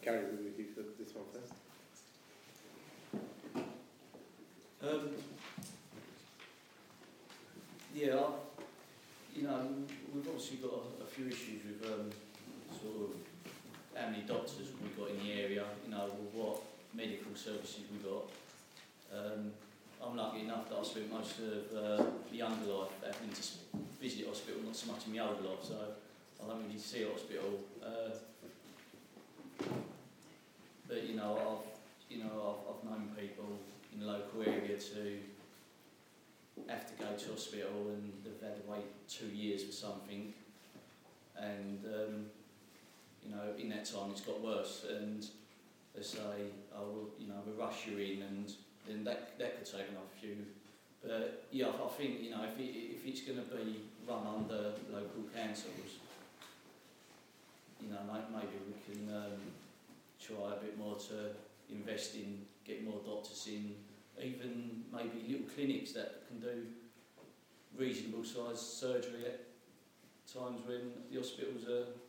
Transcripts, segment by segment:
Gary, with you for this one first. We've obviously got a few issues with sort of how many doctors we've got in the area, what medical services we've got. I'm lucky enough that I spent most of my younger life having to visit hospital, not so much in my older life, so I don't really see hospital. But I've known people in the local area to have to go to hospital and they've had to wait 2 years for something, and in that time it's got worse, and they say, we'll rush you in, and then that could take another few. But I think if it's going to be run under local councils, maybe we can try a bit more to invest in getting more doctors in, even maybe little clinics that can do reasonable sized surgery at times when the hospitals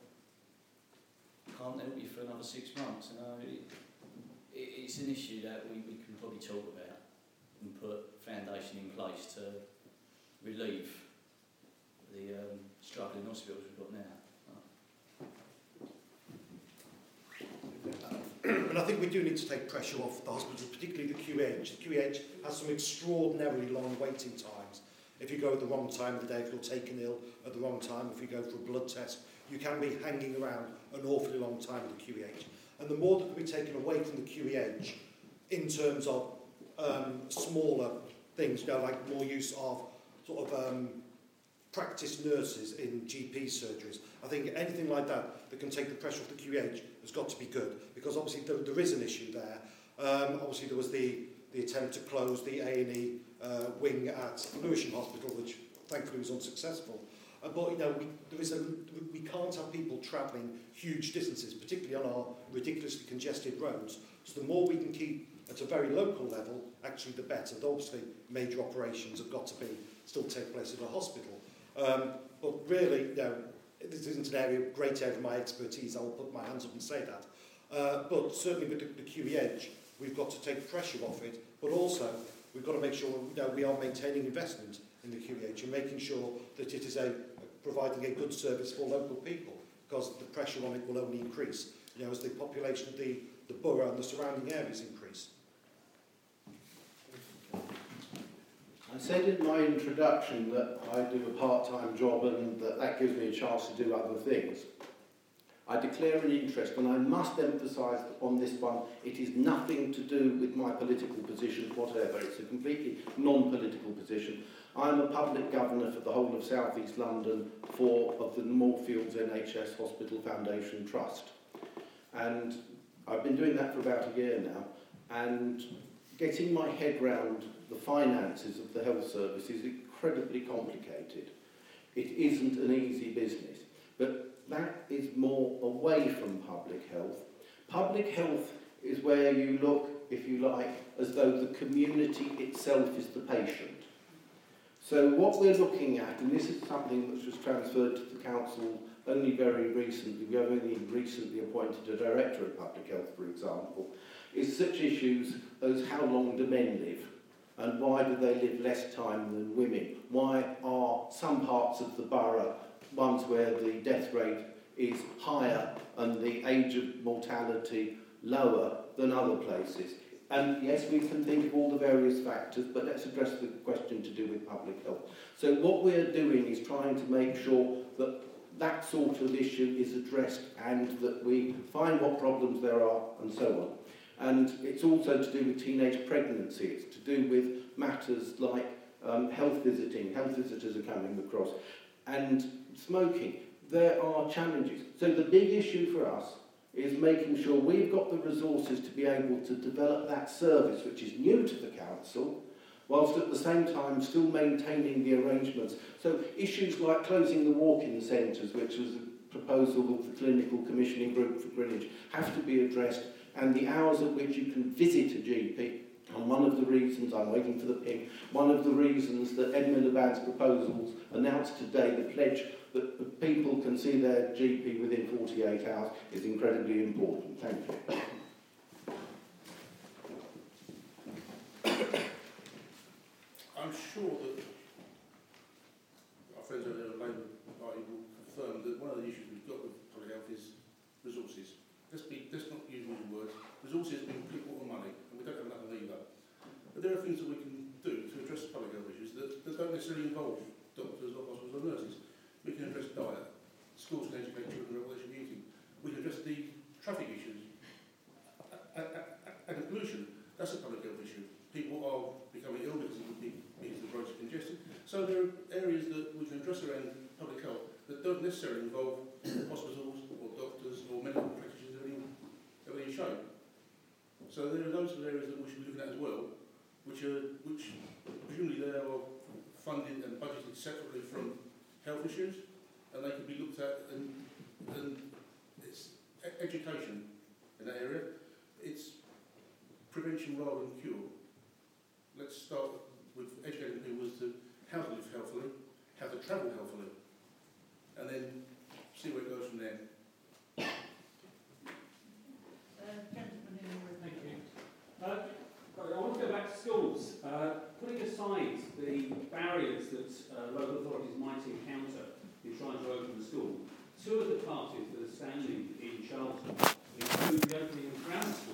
can't help you for another 6 months. It's an issue that we can probably talk about and put foundation in place to relieve the struggling hospitals we've got now. And I think we do need to take pressure off the hospitals, particularly the QH. The QH has some extraordinarily long waiting times. If you go at the wrong time of the day, if you're taken ill at the wrong time, if you go for a blood test, you can be hanging around an awfully long time with the QEH. And the more that can be taken away from the QEH in terms of smaller things, like more use of sort of practice nurses in GP surgeries, I think anything like that can take the pressure off the QEH has got to be good, because obviously there is an issue there. Obviously there was the attempt to close the A&E wing at Lewisham Hospital, which thankfully was unsuccessful. But we can't have people travelling huge distances, particularly on our ridiculously congested roads. So the more we can keep at a very local level, actually the better. Obviously, major operations have got to still take place at a hospital. But really, this isn't an great area of my expertise. I will put my hands up and say that. But certainly with the QEH, we've got to take pressure off it. But also, we've got to make sure we are maintaining investment in the QEH and making sure that it is providing a good service for local people, because the pressure on it will only increase as the population of the borough and the surrounding areas increase. I said in my introduction that I do a part-time job and that gives me a chance to do other things. I declare an interest, and I must emphasise on this one, it is nothing to do with my political position, whatever. It's a completely non-political position. I'm a public governor for the whole of South East London of the Moorfields NHS Hospital Foundation Trust. And I've been doing that for about a year now, and getting my head round the finances of the health service is incredibly complicated. It isn't an easy business, but that is more away from public health. Public health is where you look, if you like, as though the community itself is the patient. So what we're looking at, and this is something which was transferred to the council only very recently, we have only recently appointed a director of public health, for example, is such issues as how long do men live? And why do they live less time than women? Why are some parts of the borough ones where the death rate is higher and the age of mortality lower than other places? And yes, we can think of all the various factors, but let's address the question to do with public health. So what we're doing is trying to make sure that that sort of issue is addressed and that we find what problems there are and so on. And it's also to do with teenage pregnancy. It's to do with matters like health visiting. Health visitors are coming across. And smoking. There are challenges. So the big issue for us is making sure we've got the resources to be able to develop that service, which is new to the council, whilst at the same time still maintaining the arrangements. So issues like closing the walk-in centres, which was a proposal of the Clinical Commissioning Group for Greenwich, have to be addressed, and the hours at which you can visit a GP And one of the reasons, I'm waiting for the ping, one of the reasons that Ed Miliband's proposals announced today, the pledge that people can see their GP within 48 hours, is incredibly important. Thank you. I'm sure that our friends over there at Labour Party will confirm that one of the issues we've got with public health is resources. Let's not use wrong words. Resources mean people or money, and we don't have enough of either. But there are things that we can do to address public health issues that don't necessarily involve doctors or hospitals or nurses. We can address diet. Schools can educate children about what they should be eating. We can address the traffic issues. And pollution, that's a public health issue. People are becoming ill because the roads are congested. So there are areas that we can address around public health that don't necessarily involve hospitals or doctors or medical practitioners of any shape. So there are those areas that we should be looking at as well, which presumably they are funded and budgeted separately from health issues, and they can be looked at, and it's education in that area. It's prevention rather than cure. Let's start with educating people as to how to live healthily, how to travel healthily, and then see where it goes from there. Gentleman in the Thank you. I want to go back to schools. Putting aside the barriers that local authorities might encounter in trying to open the school, two of the parties that are standing in Charlton include the opening of grammar schools